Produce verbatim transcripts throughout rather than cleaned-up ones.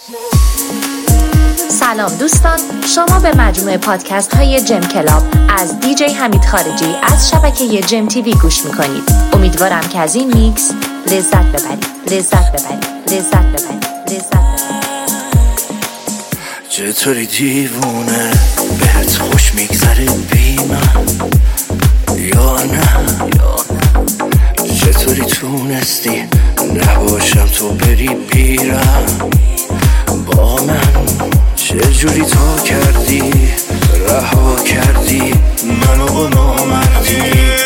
سلام دوستان، شما به مجموعه پادکست های جم کلاب از دیجی حمید خارجی از شبکه جم تیوی گوش میکنید. امیدوارم که از این میکس لذت ببرید لذت ببرید لذت ببرید لذت ببرید. چطوری دیوونه بهت خوش میگذره بی من یا نه یا نه؟ چطوری تونستی نباشم تو بری بیرم با من؟ چجوری تو کردی رها کردی منو با نامردی؟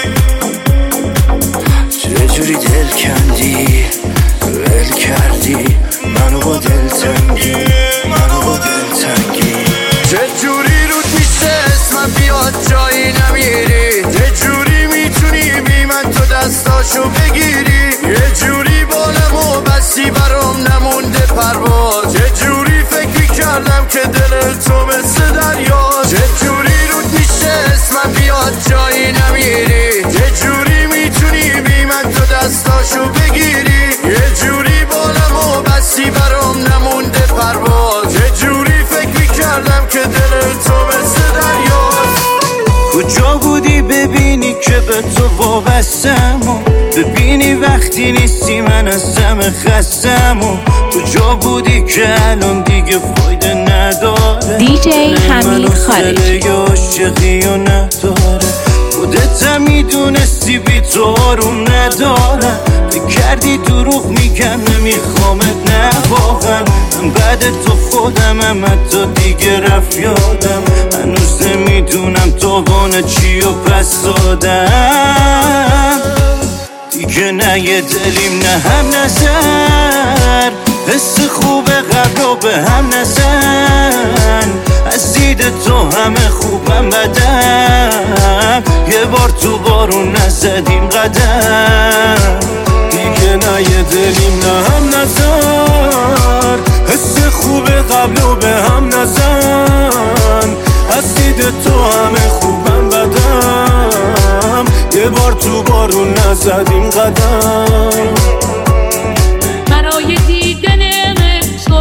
چجوری دل کندی ول کردی منو با دل تنگی منو با دل تنگی؟ چجوری رود میشه اسمم بیاد جایی نمیری؟ چجوری میتونی بی من تو دستاشو بگیری؟ یه جوری بالمو بستی برام نمونده پرواز. چجوری فکر کردم که دل تو مثل دریا؟ چجوری رود میشه اسمم بیاد جایی نمیری؟ چجوری میتونی بی من تو دستاشو بگیری؟ یه جوری بالمو بستی برام نمونده پرواز. چجوری فکر کردم که دل تو مثل دریا؟ کجا بودی ببینی که به تو وابستم و ببینی وقتی نیستی من از همه خستم و کجا بودی که الان دیگه فایده نداره؟ دیجی حمید خارجی عاشقی و نداره خودت هم میدونستی بی تو آروم ندارم. بکردی دروغ میگم نمیخوامت نه واقعا من بعد تو خودم هم حتی دیگه رفت یادم هنوز نمیدونم تاوان چی و پس دادم دیگه نه یه دلیم نه هم نظر حس خوب قبل رو به هم نزن از دید تو همه خوبم بدم یه بار تو بارون نزدیم قدم دیگه نه یه دلیم نه هم نزن حس خوب قبل رو به هم نزن از دید تو همه خوبم بدم یه بار تو بارون نزدیم قدم برای دیدن تو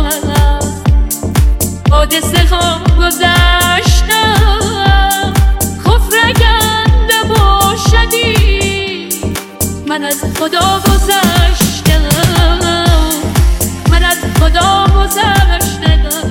حادثه ها گذشتم کفر اگر نباشدی من از خدا گذشتم من از خدا گذشتم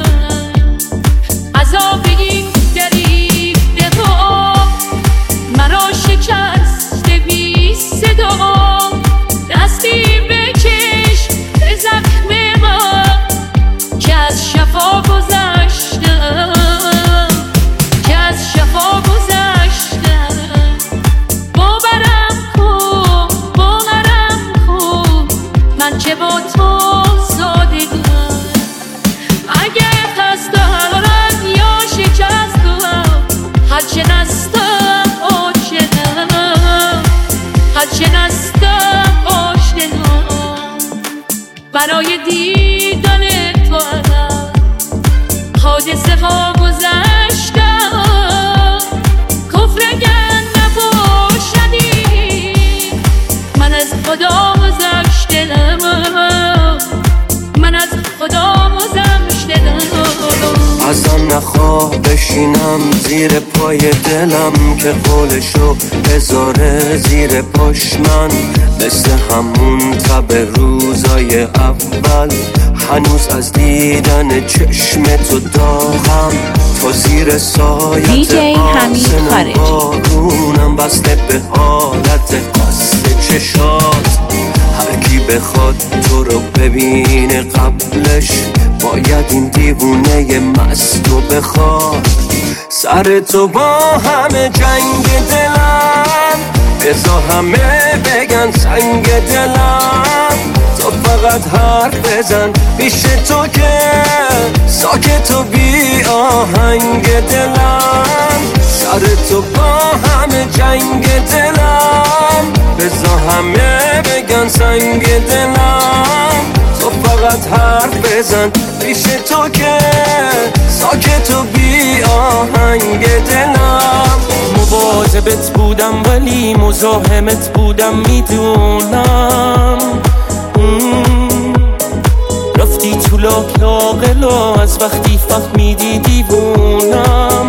عذاب این گریفته ها مرا شکست بی صدا دستی بکش به زخم من که از شفا گذشتم که از شفا گذشتم باورم کن باورم کن من که با تو صادقم اگه خستم یا شکستم هرچه نستم عاشقم هرچه نستم عاشقم برای دیدن تو حادثه ها گذشتم کفر اگر نباشدی من از خدا گذشتم من از خدا گذشتم از آن نخواه بشینم زیر پای دلم که قولشو بذاره زیر پاش من مثل همون تب روزای اول هنوز از دیدن چشم تو داغم تا زیر سایت آسمان بارونم بسته به حالت قصد چشات هر کی بخواد تو رو ببینه قبلش باید این دیوونه مستو بخواد سر تو با همه جنگ دلم بذار همه بگن سنگ دلم تو فقط حرف بزن پیش تو که ساکت و بی آهنگ دلم سر تو با همه جنگ دلم بذار همه بگن سنگ دلم تو فقط حرف بزن پیش تو که ساکت و بی آهنگ دلم مواظبت بودم ولی مزاحمت بودم میدونم رفت رفتی تو لاک عاقل و از وقتی فهمیدی دیوونم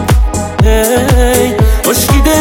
هی عشقی دل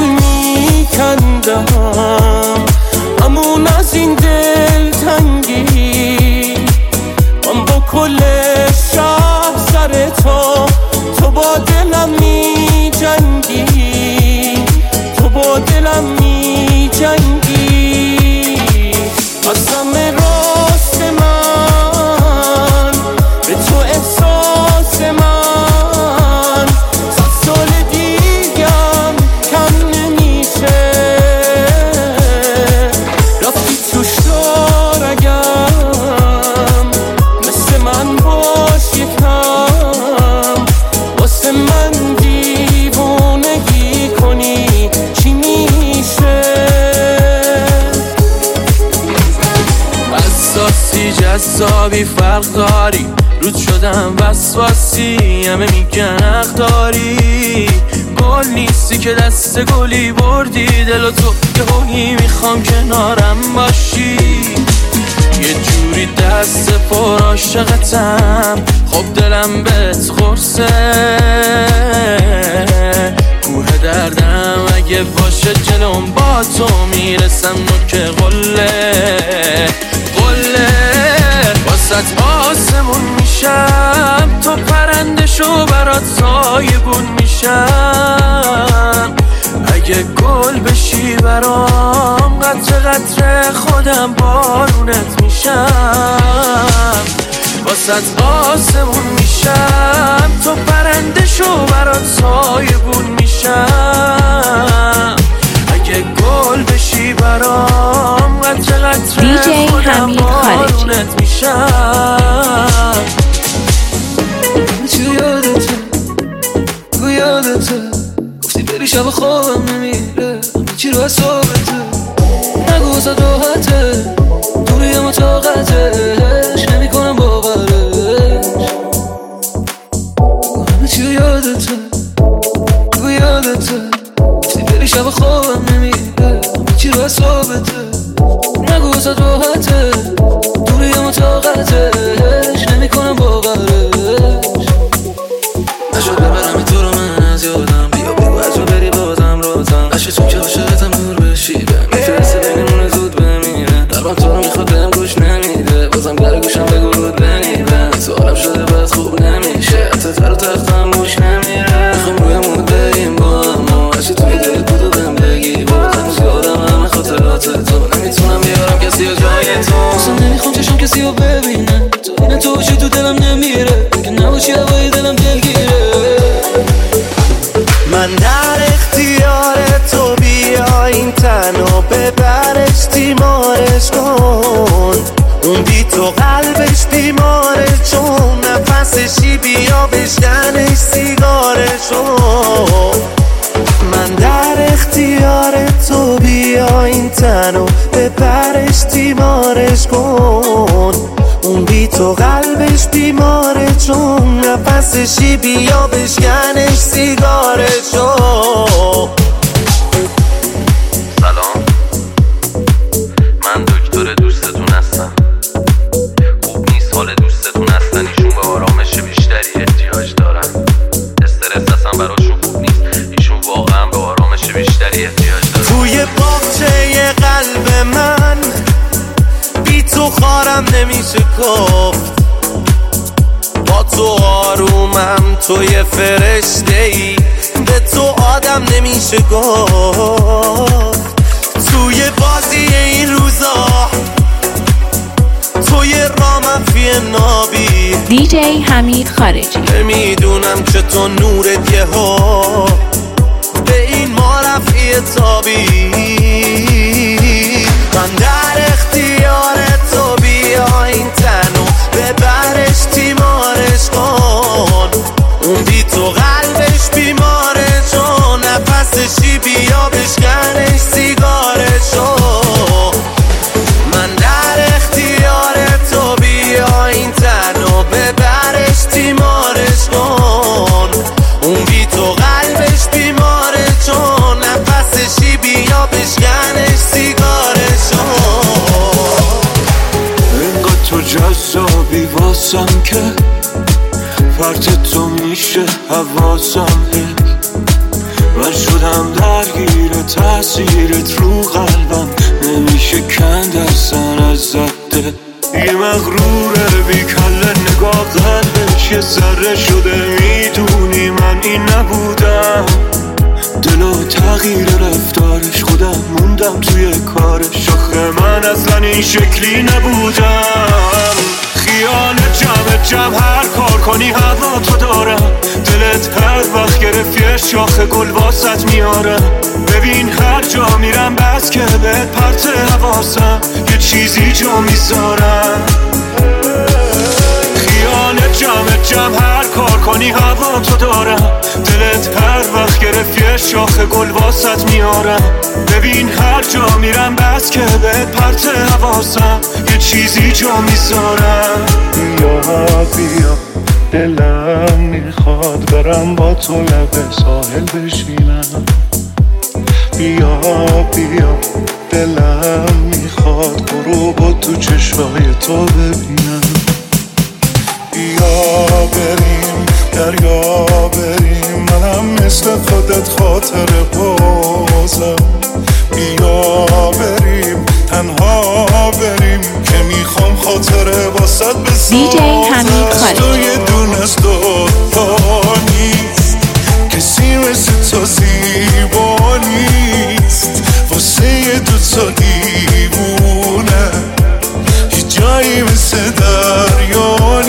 میکندم همون از این دل تنگی من با کل شهر سر تو تو با دلم می جنگی تو با دلم می جنگی قسم راست من به تو احساس من صد سال دیگم کم نمیشه رفتی توش دار اگم مثل من باش یکم واسه من دیوونگی کنی چی میشه اساسی جذابی فرق داری رود شدم وسواسی همه میگن حق داری گل نیستی که دست گلی بردی دل و تو یه هویی میخوام کنارم باشی یه جوری دست پر عاشقتم خب دلم بهت خورسه کوه دردم اگه باشه جلوم با تو میرسم نوک قله قله واسط آسمون میشم تو پرنده شو برات سایبون میشم اگه گل بشی برام قطره قطره خودم بارونت میشم واسط آسمون میشم تو پرنده شو برات سایبون میشم اگه گل بشی برام قطره قطره خودم بارونت میشم چی یادته گو یادته گفتی بری شب خوابم نمیره چی رو حسابته نگو واسه راحته دوری اما طاقتش نمی کنم باورش چی یادته گو یادته گفتی بری شب خوابم نمیره چی رو حسابته نگو واسه راحته دوری اما طاقتش نمی کنم باورش نشد ببرم تو رو من از یادم بیا بگو از رو بری بازم رازم عشق تو که عاشقتم دور بشیده میفرسته بینمون زود بمیره دربان تو رو میخواد بهم گوش نمیده بازم در گوشم بگو رود بمیره سوالم شده بس خوب نمیشه حتی تر و تختم گوش نمیره میخوام روی مود بریم با اما عشق توی دلت بود و بهم بگی بازم زیادم همه خاطرات تو نمیتونم بیارم کسی و جای تو اصلا نمیخوام چشم کسی رو ببینه تو اینه تو باشی تو دلم نمیره که نباشی هوای دلم دلگیره من در اختیار تو بیا این تنو ببرش تیمارش کن اون بی تو قلبش بیماره چون نفسشی بیا بشکنش سیگارشو من در اختیار تو بیا این تنو ببرش تیمارش کن اون بی تو قلبش بیماره چون نفسشی بیا بشکنش سیگارشو سلام من دکتر دوستتون هستم خوب نیست حال دوستتون هستن ایشون به آرامش بیشتری احتیاج دارن استرس اصلا براشون خوب نیست ایشون واقعا به آرامش بیشتری احتیاج دارن توی باغچه قلب من بی تو خارم نمیشه گفت با تو آرومم توی فرشته ای به تو آدم نمیشه گفت توی بازی این روزا توی رامفی نابی دیجی حمید خارجی نمیدونم که تو نورت یه ها به این ما رفعی تابی من در اختیار تو بیا این تنو ببرش تیمارش کن اون بی تو قلبش بیماره چون نفسشی بیا بشکنش سیگارشو من در اختیار تو بیا این تنو ببرش تیمارش کن اون بی تو قلبش بیماره چون نفسشی بیا بشکنش سیگارشو حواسم که فرد تو میشه حواسم هی من شدم درگیر تأثیرت رو قلبم نمیشه کند اصلا از زده یه مغروره بی کله نگاه قلبش یه ذره شده میدونی من این نبودم دلو تغییر رفتارش خودم موندم توی کارش آخه من اصلا این شکلی نبودم خیالت جمع جمع هر کار کنی هوا تو دارم دلت هر وقت گرفت یه شاخه گل واسط میارم ببین هر جا میرم بس که بهت پرت حواسم یه چیزی جا میذارم خیالت جمع جمع هر کار کنی هوا تو دارم دلت هر وقت گرفت یه شاخه گل واسط میارم ببین هر جا میرم بس که بهت پرت حواسم یه چیزی جا میذارم بیا بیا دلم میخواد برم با تو لب ساحل بشینم بیا بیا دلم میخواد غروب تو چشمای تو ببینم بیا بریم دریا بریم منم مثل خودت خاطر بازم بیا بریم تنها بریم که میخوام خاطره واسط بسازم دی جی حمید خارجی تو یه دونه از دوتا نیست کسی مثل تو زیبا نیست واسه یه دوتا دیوونه هیچ جایی مثل دریا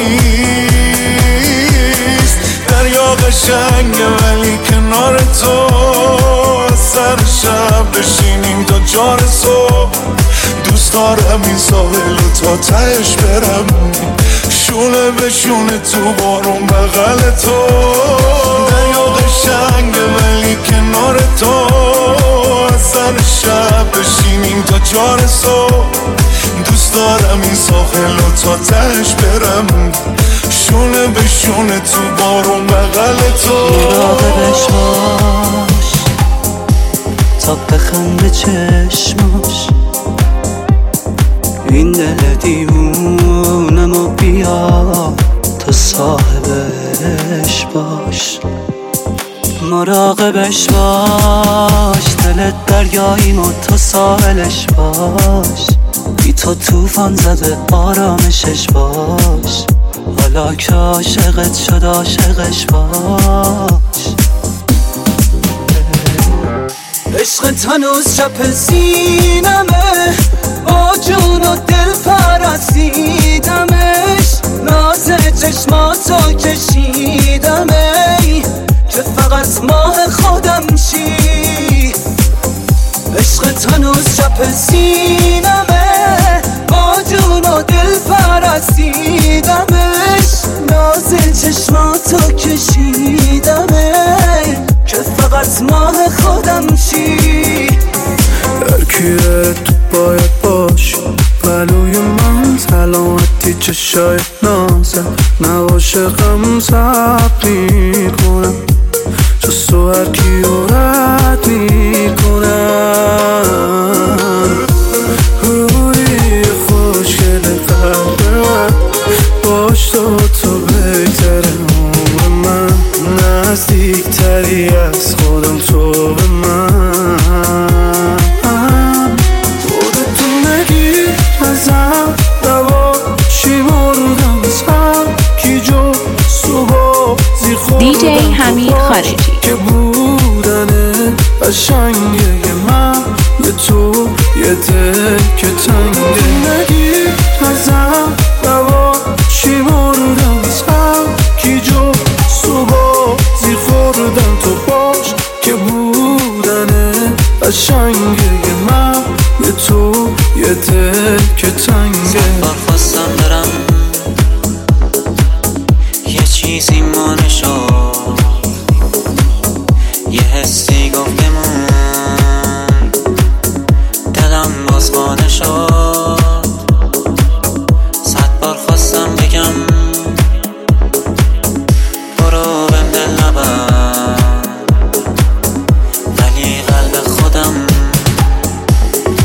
نیست دریا قشنگه ولی کنار تو سر شب بشینیم تا جار صبح دوست دارم این ساحل تا تهش برم شونه به شونه تو بارون بغل تو دریا قشنگه ولی کنار تو سر شب بشینیم تا جار صبح دوست دارم این ساحل تا تهش برم شونه به شونه تو بارون بغل تو مراقبش باش تا بخنده چشماش این دل دیوونم و بیا تو صاحبش باش مراقبش باش دلت دریاییم و تو ساحلش باش بی تو توفان زده آرامشش باش حالا که عاشقت شد عاشقش باش عشقت هنوز چپ سینمه با جون و دل پرستیدمش ناز چشماتو کشیدمه که فقط ماه خودم شی عشقت هنوز چپ سینمه با جون و دل پرستیدمش ناز چشماتو کشیدمه که فقط ماه خودم شی هرکیه تو باید باش پلوی من سلامتی چشای نازم نباشه غم ضبط میکنم جز تو هرکیو رد میکنم روی خوشگل قلب من باش تو تو بگذره عمر من نزدیکتری از خودم تو به من خودتو نگی ازم دوا چی مردم سم کی جو صبح زی خودم دی جی حمید خارجی که بودنه قشنگه من یه تو یه دل که تنگه نگی ازم دوا چی مردم سم کی جو صبح زی خوردم تو باش که بودنه قشنگه من یه تو یه دل که تنگه بار خواستم برم یه چیزی مانه شد یه حسی گفتمون دلم باز بانه شد صد بار خواستم بگم برو بهم دل نبر ولی قلب خودم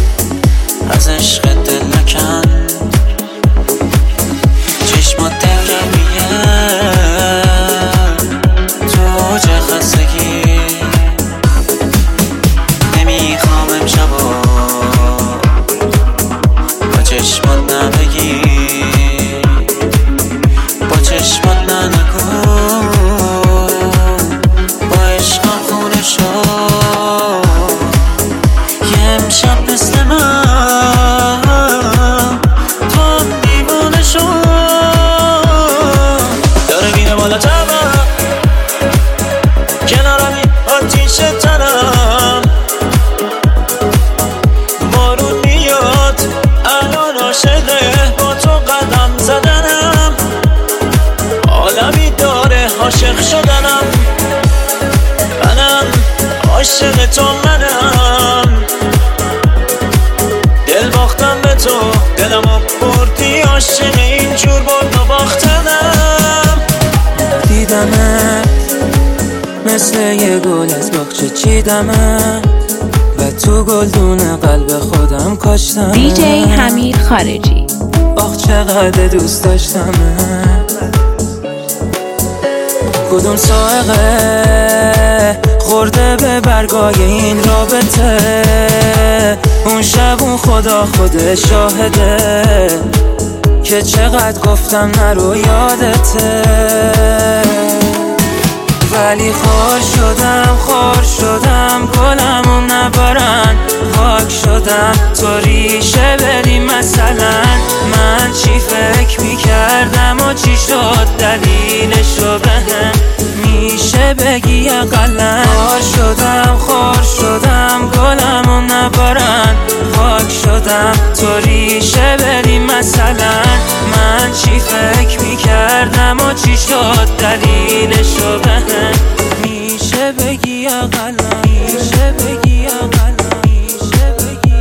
از عشق دل نکن چشمات دل چشمات ننگو با عشقم خونه شد یه امشب مثل من تو هم دیوانه شد داره میره بالا تبم کنارمی آتیش تنم بارون میاد الان عاشقه با تو قدم زدنم عالمی داره عاشق شدنم منم عاشق تو منم دل باختم به تو دلمو بردی عاشق اینجور برد و باختنم دیدمه مثل یه گل از باغچه چیدمه و تو گلدون قلب خودم کاشتمه دیجی حمید خارجی. آخ چقدر دوست داشتمه کدوم سائقه خورده به برگای این رابطه اون شب اون خدا خود شاهده که چقدر گفتم نرو یادته ولی خار شدم خار شدم گلمون نبارن خاک شدم تو ریشه بری مثلا من چی فکر میکردم و چی شد دلیلشو بهم میشه بگی اقلن خار شدم خار شدم گلمون نبارن خاک شدم تو ریشه بری مثلا من چی فکر میکردم و چی شد دلیلشو بهم میشه بگی اقلن میشه بگی اقلن میشه بگی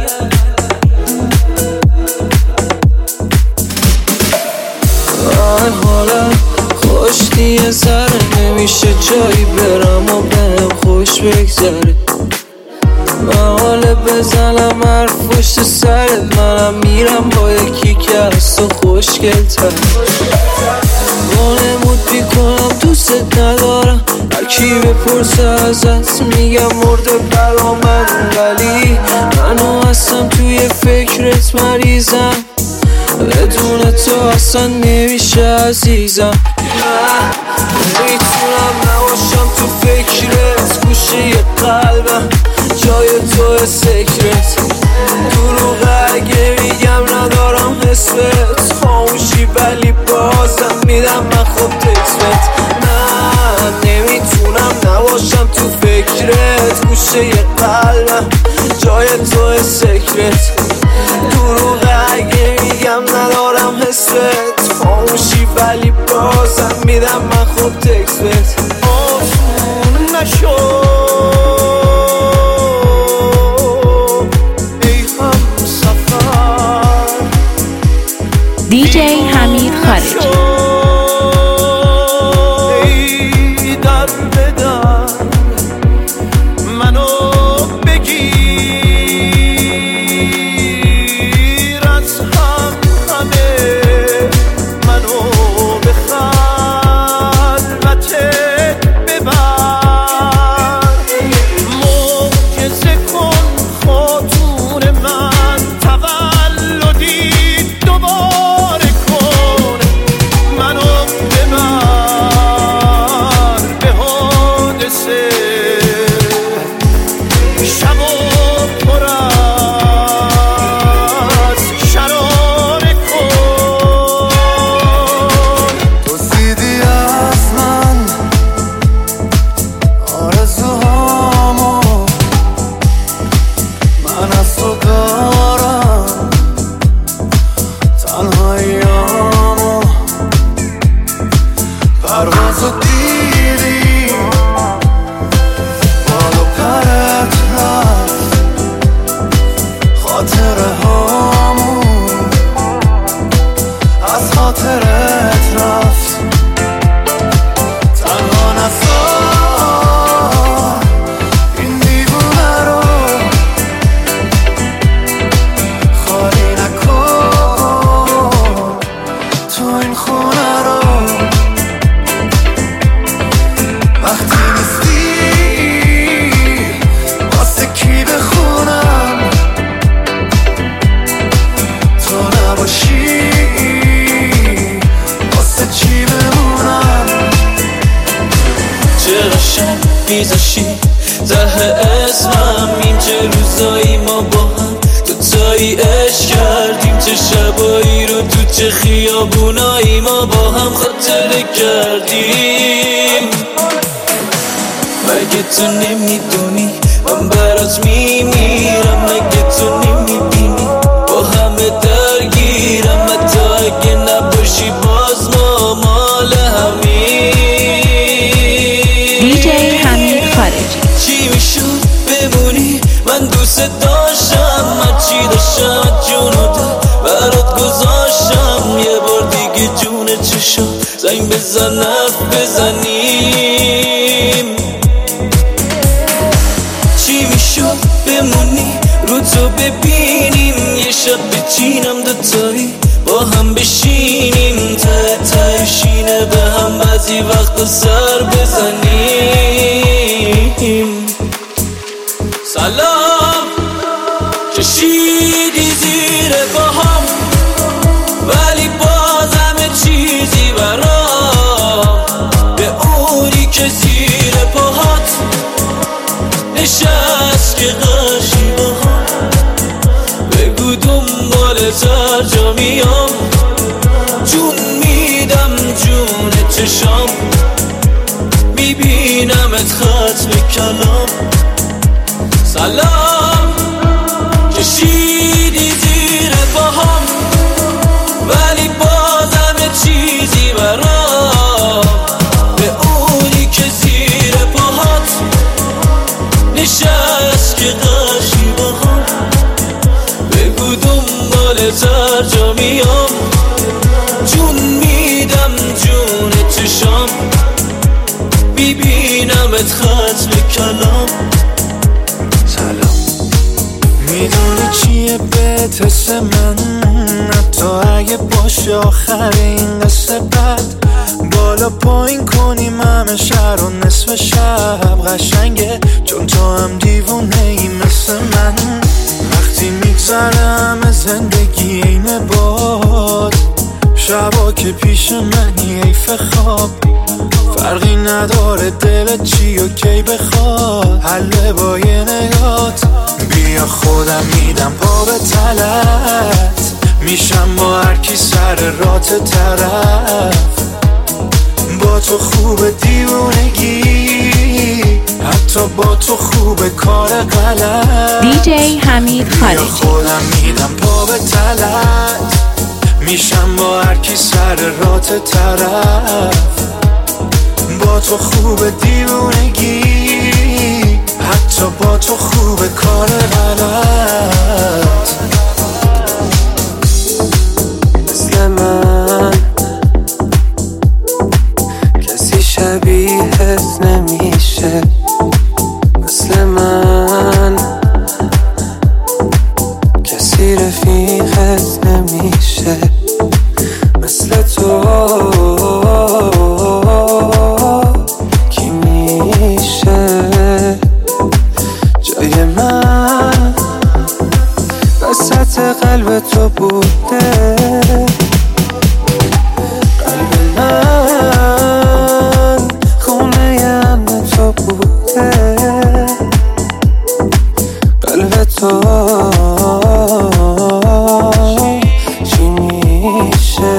اقلن حالا خوش دیگه سره نمیشه جایی برم و بهم خوش بگذره محاله بزنم حرف پشت سرت منم میرم با یکی که از تو خوشگل تر وانمود بیکنم دوستت ندارم هرکی بپرسه ازت میگم مرده برا من ولی منو هستم توی فکرت مریضم بدون تو اصلا نمیشه عزیزم من نمیتونم نباشم تو فکرت گوشه قلبم جای تو سکرت دروغه اگه میگم ندارم حسبت خاموشی ولی بازم میدم من خود تکسبت من نمیتونم نباشم تو فکرت گوشه قلبم جای تو سکرت دروغه اگه میگم ندارم حسبت خاموشی ولی بازم میدم من خود تکسبت آسون نشو دیجی حمید خارجی. میذاشی ته اسمم. این چه روزایی ما با هم دوتایی عشق کردیم، چه شبایی رو تو چه خیابونایی ما با هم خاطره کردیم. مگه تو نمیدونی من برات میمیرم؟ مگه تو نمیبینی با همه درگیرم؟ حتی اگه نباشی باز ما مال همین. دیجی حمید خارجی. چی میشد بمونی؟ من دوست داشتم، هرچی داشتم جونو ده برات گذاشتم. یه بار دیگه جون چشم زنگ بزن حرف بزنیم. چی میشد بمونی رو تو ببینیم، یه شب بچینم دوتایی با هم بشینیم، ته تهشینه به هم بعضی وقتا سر بزنیم. سلام کشیدی زیر پاهام ولی باز همه چیزی برام، به اونی که زیر پاهات نشست که قشی باهام. بگو دنبالت هر جا میام، جون میدم جون چشام، میبینمت ختم کلام. سلام کشیدی زیر پاهام ولی باز همه چیزی برام، به اونی که زیر پاهات نشست که قشی باهام. بگو دنبالت هر جا میام، جون میدم جون چشام، میبینمت ختم کلام. میدونی چیه بهت حس من؟ حتی اگه باشه آخر این قصه بد، بالا پایین کنیم همه شهر و نصف شب قشنگه، چون تو هم دیوونه ای مثل من. وقتی میگذره همه زندگی اینه باد، شبا که پیش منی حیف خواب، فرقی نداره دلت چی و کی بخواد، حله با یه نگات. بیا خودم میدم پا به تلت، میشم با هر کی سر رات طرف. با تو خوب دیوونگی، حتی با تو خوب کار غلط. دیجی حمید خارجی. بیا خودم میدم پا به تلت، میشم با هر کی سر رات طرف. با تو خوب دیوونگی، حتی با تو خوب کار غلط. مثل من کسی شبیهت نمیشه، مثل من کسی رفیقت نمیشه، مثل تو کی میشه جای من وسط قلب تو بوده. قلب من خونه امن تو بوده، قلب تو چی میشه؟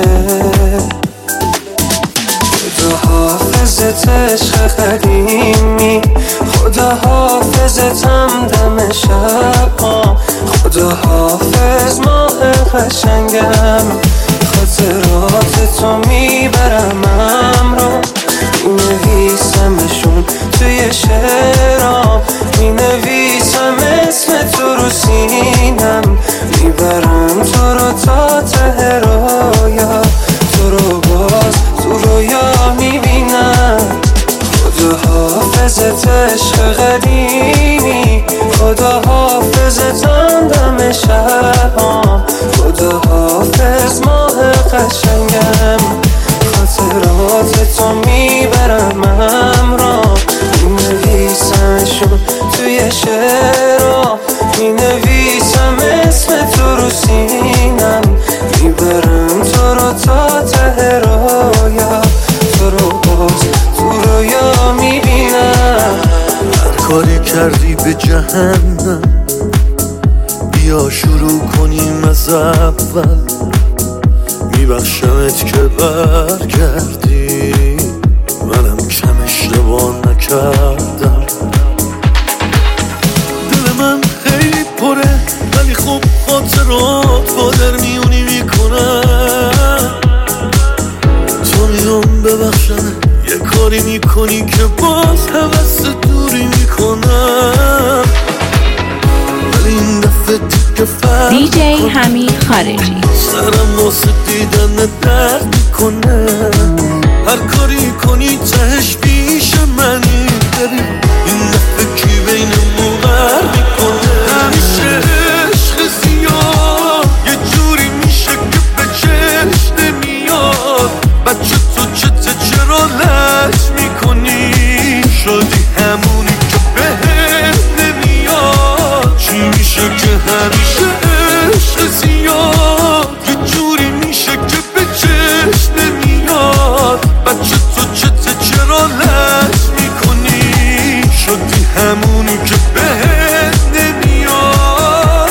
خدا حافظت عشق قدیمی، خدا حافظتم دم شب ها، خدا حافظ ماه قشنگم، خاطرات تو میبرم امرو، مینویسمشون توی شعرام، مینویسم اسم تو رو سینم، میبرم تو رو تا ته رویا، تو رو باز تو رویا میبینم. خدا حافظت عشق قدیمی، خدا حافظتم دم شبام، خدا حافظ ماه قشنگم، خاطرات تو میبرم امرام، مینویسمشون توی شعرام، مینویسم اسم تو رو سینم، میبرم تو رو تا ته رویا، تو رو باز تو رویا میبینم. به جهنم. بیا شروع کنیم از اول، میبخشمت که برگردی، منم کم اشتباه نکردم. دل من خیلی پره ولی خب خاطرات با در میونی میکنم. تو میام ببخشم یه کاری میکنی که باز حوث دوری میکنم، ولی این دفعه دیگه فرق دی جی حمید خارجی. سرم واسه دیدن درد میکنه، هر کاری کنی تهش پیش منی. ببین این دفعه کی بینمون غر میکنه. همیشه عشق زیاد یه جوری میشه که به چشم نمیاد. بچه تو چته چرا لج میکنی؟ شدی همونی که بهت نمیاد. چی میشه که همیشه عشق زیاد یه جوری میشه که به چشم نمیاد. بچه تو چته چرا لج میکنی؟ شدی همونی که بهت نمیاد.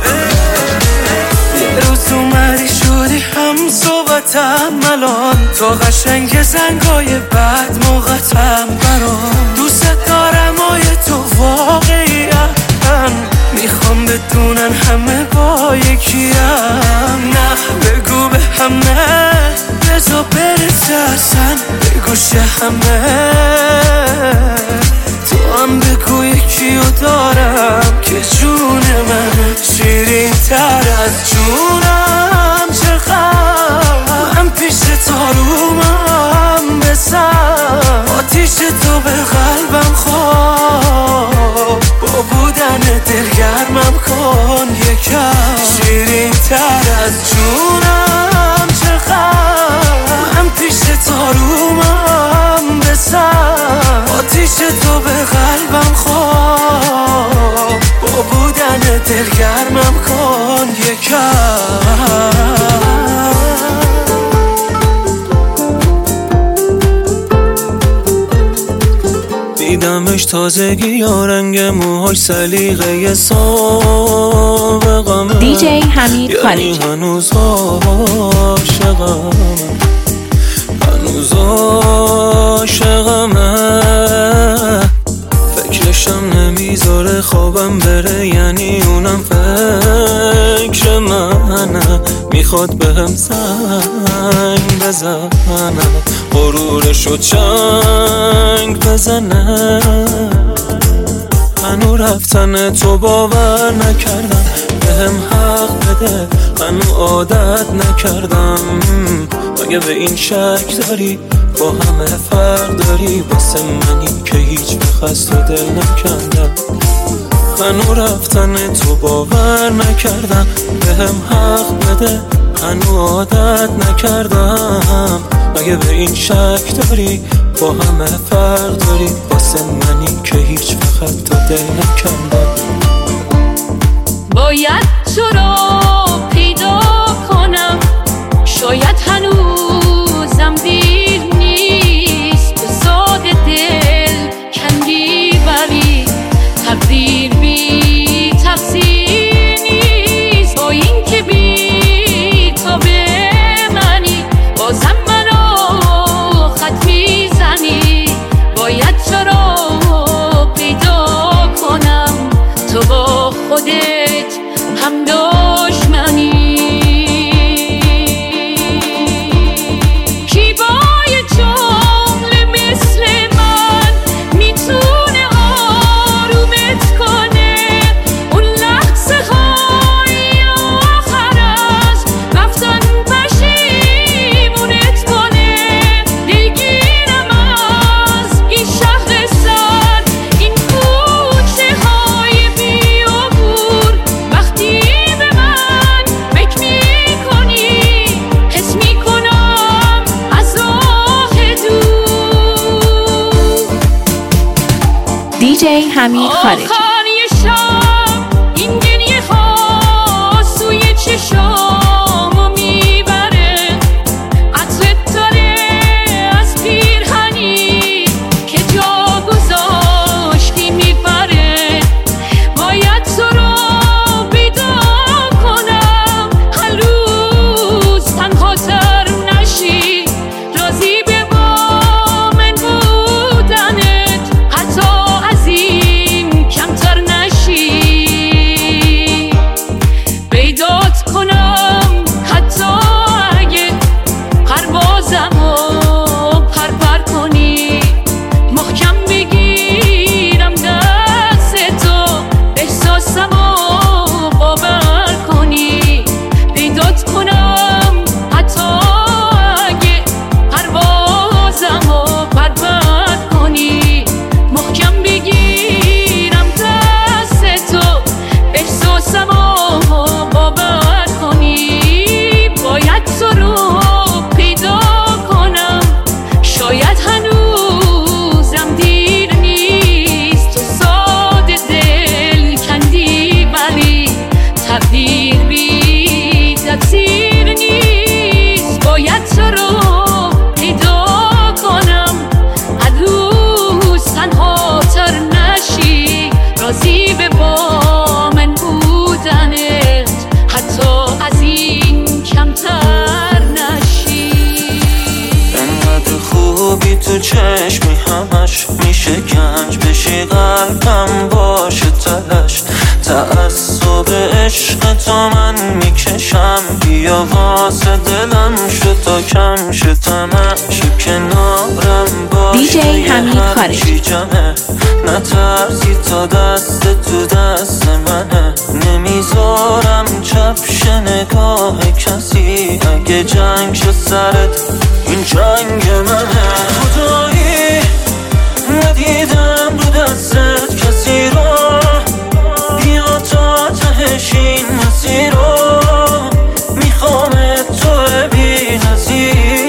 یه روز اومدی شدی هم صحبتم الان، تو قشنگ زنگای بعد موقتم برام. دوست دارم آیه تو واقعیم، میخوام بدونن همه با یکیم. نه بگو به هم نه، بذار برسه اصلا به گوش همه. تو هم بگو یکیو دارم که جون من شیرین تر از جونم. چقدر هم پیش تارومم بزن، آتیش تو به قلبم خواب. با بودن دلگرمم کن یکم شیرین تر از جونم. چقدر هم پیش تارومم بزن، آتیش تو به قلبم خواب. با بودن دلگرمم کن یکم. دیدمش تازگی یا رنگ موهاش سلیقه سابقم. دی جی حمید خارجی. هنوز عاشقم، هنوز عاشقمه. فکرشم نمیذاره خوابم بره، یعنی اونم فکر منه. میخواد بهم زنگ بزنه، غرورشو چنگ بزنه. هنو رفتن تو باور نکردم، بهم حق بده هنو عادت نکردم. مگه به این شک داری با همه فرق داری؟ واسه منی که هیچ بخست و دل نکندم. هنو رفتن تو باور نکردم، بهم حق بده هنو عادت نکردم. مگه به این شک داری با همه فرق داری؟ واسه منی که هیچ وقت تو دل نکندم. باید تو رو پیدا کنم، شاید هنوزم دیر نیست. زاد دل کندی ولی تقدیر بی تقصیر نیست. با این که بی تو به منی، بازم منو خط میزنی. باید تو رو پیدا کنم، تو با خودت هم دشمنی. کی با یه جمله مثل من میتونه آرومت کنه؟ اون لحظه های آخر از رفتن پشیمونت کنه. دلگیرم از این شهر سر، این کوچه های بیابون. وقتی به من فکر میکنی، حس میکنم از راه دور. دی جی حمید خارجی. آخر یه شب این گریه ها سوی چشامو میبره. عطرت داره از پیرهنی که جا گذاشتی میبره. هنوزم دیر نیست، تو ساده دل کندی ولی تبدیل بی تقصیر نیست. باید تو رو پیدا کنم هنوز تنها تر نشی، راضی به با من بودنت حتی از این کمتر نشی. انقدر خوبی تو چشمی همش میشه گنج بشی، قلبم باشه تلش تعصب عشق تو من میکشم، بیا واسه دلم شد تا کم شد تمش کنارم باشه. دیجی حمید خارجی جمعه نترسی تا دست تو دست منه، نمیذارم چپش نگاه کسی، اگه جنگ شد سرت این جنگ منه. خدایی ندیدم رو دستت کسی رو، بیا تا تهش این مسیر رو، میخوام تو بی نظیر